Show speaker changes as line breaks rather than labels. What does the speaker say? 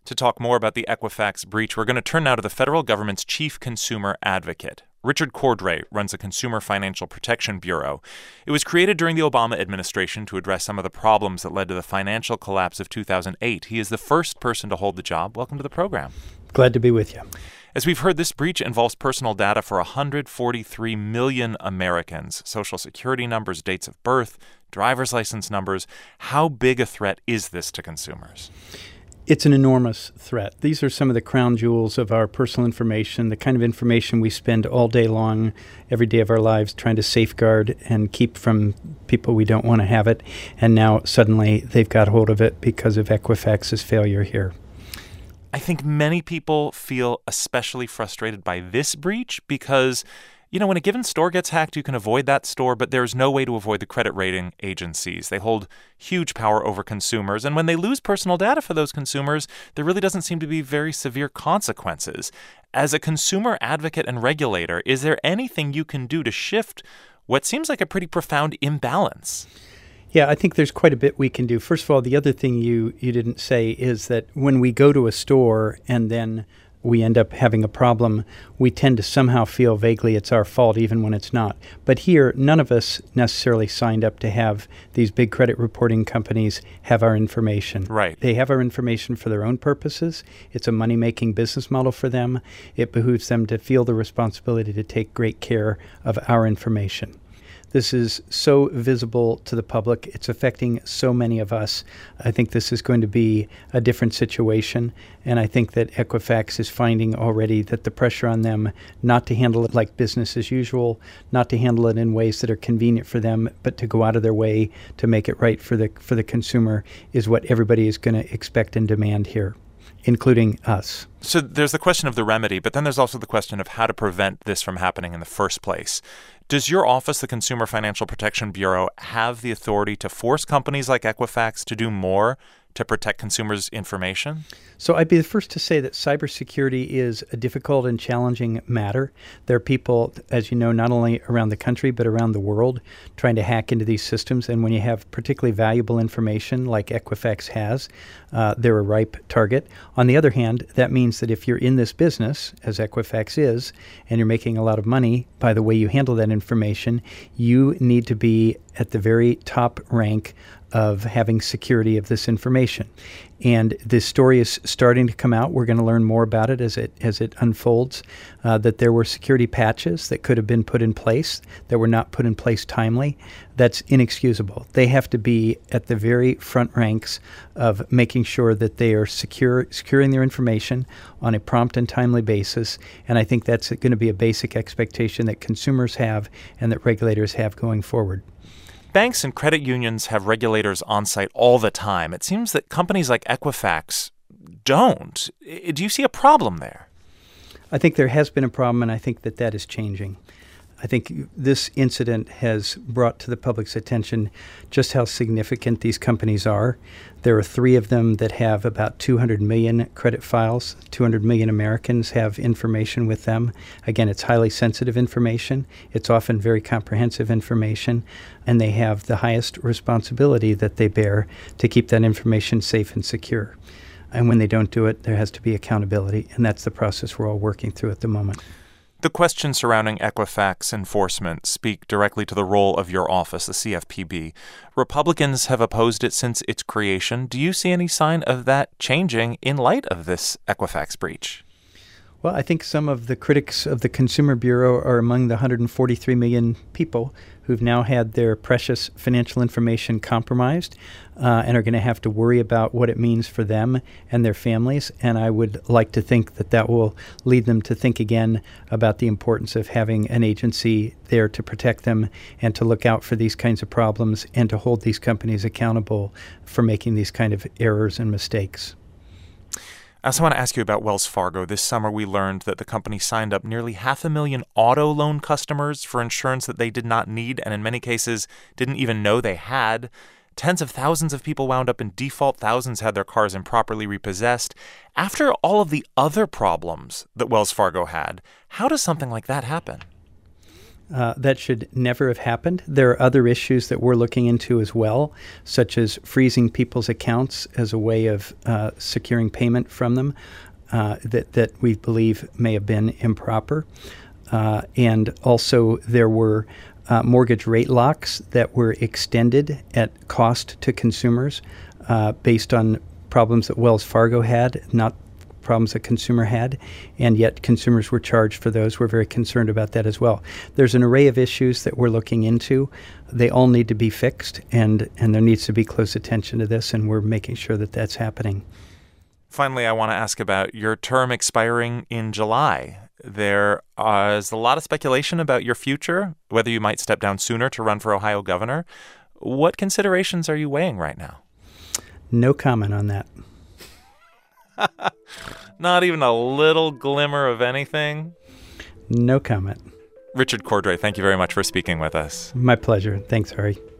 To talk more about the Equifax breach, we're going to turn now to the federal government's chief consumer advocate. Richard Cordray runs the Consumer Financial Protection Bureau. It was created during the Obama administration to address some of the problems that led to the financial collapse of 2008. He is the first person to hold the job. Welcome to the program.
Glad to be with you.
As we've heard, this breach involves personal data for 143 million Americans. Social security numbers, dates of birth, driver's license numbers. How big a threat is this to consumers?
It's an enormous threat. These are some of the crown jewels of our personal information, the kind of information we spend all day long, every day of our lives, trying to safeguard and keep from people we don't want to have it. And now suddenly they've got hold of it because of Equifax's failure here.
I think many people feel especially frustrated by this breach because, when a given store gets hacked, you can avoid that store, but there's no way to avoid the credit rating agencies. They hold huge power over consumers, and when they lose personal data for those consumers, there really doesn't seem to be very severe consequences. As a consumer advocate and regulator, is there anything you can do to shift what seems like a pretty profound imbalance?
Yeah, I think there's quite a bit we can do. First of all, the other thing you didn't say is that when we go to a store and then we end up having a problem, we tend to somehow feel vaguely it's our fault even when it's not. But here, none of us necessarily signed up to have these big credit reporting companies have our information.
Right.
They have our information for their own purposes. It's a money-making business model for them. It behooves them to feel the responsibility to take great care of our information. This is so visible to the public. It's affecting so many of us. I think this is going to be a different situation. And I think that Equifax is finding already that the pressure on them not to handle it like business as usual, not to handle it in ways that are convenient for them, but to go out of their way to make it right for the consumer is what everybody is going to expect and demand here, including us.
So there's the question of the remedy, but then there's also the question of how to prevent this from happening in the first place. Does your office, the Consumer Financial Protection Bureau, have the authority to force companies like Equifax to do more to protect consumers' information?
So I'd be the first to say that cybersecurity is a difficult and challenging matter. There are people, as you know, not only around the country but around the world trying to hack into these systems. And when you have particularly valuable information like Equifax has, they're a ripe target. On the other hand, that means that if you're in this business, as Equifax is, and you're making a lot of money by the way you handle that information, you need to be at the very top rank of having security of this information. And this story is starting to come out. We're going to learn more about it as it unfolds, that there were security patches that could have been put in place that were not put in place timely. That's inexcusable. They have to be at the very front ranks of making sure that they are securing their information on a prompt and timely basis. And I think that's going to be a basic expectation that consumers have and that regulators have going forward.
Banks and credit unions have regulators on site all the time. It seems that companies like Equifax don't. Do you see a problem there?
I think there has been a problem, and I think that is changing. I think this incident has brought to the public's attention just how significant these companies are. There are 3 of them that have about 200 million credit files. 200 million Americans have information with them. Again, it's highly sensitive information. It's often very comprehensive information, and they have the highest responsibility that they bear to keep that information safe and secure. And when they don't do it, there has to be accountability, and that's the process we're all working through at the moment.
The questions surrounding Equifax enforcement speak directly to the role of your office, the CFPB. Republicans have opposed it since its creation. Do you see any sign of that changing in light of this Equifax breach?
Well, I think some of the critics of the Consumer Bureau are among the 143 million people who've now had their precious financial information compromised and are going to have to worry about what it means for them and their families. And I would like to think that will lead them to think again about the importance of having an agency there to protect them and to look out for these kinds of problems and to hold these companies accountable for making these kind of errors and mistakes.
I also want to ask you about Wells Fargo. This summer, we learned that the company signed up nearly 500,000 auto loan customers for insurance that they did not need and in many cases didn't even know they had. Tens of thousands of people wound up in default. Thousands had their cars improperly repossessed. After all of the other problems that Wells Fargo had, how does something like that happen?
That should never have happened. There are other issues that we're looking into as well, such as freezing people's accounts as a way of securing payment from them that we believe may have been improper. And also there were mortgage rate locks that were extended at cost to consumers based on problems that Wells Fargo had, not problems that consumer had, and yet consumers were charged for those. We're very concerned about that as well. There's an array of issues that we're looking into. They all need to be fixed, and there needs to be close attention to this, and we're making sure that that's happening.
Finally, I want to ask about your term expiring in July. There is a lot of speculation about your future, whether you might step down sooner to run for Ohio governor. What considerations are you weighing right now?
No comment on that.
Not even a little glimmer of anything?
No comment.
Richard Cordray, thank you very much for speaking with us.
My pleasure. Thanks, Ari.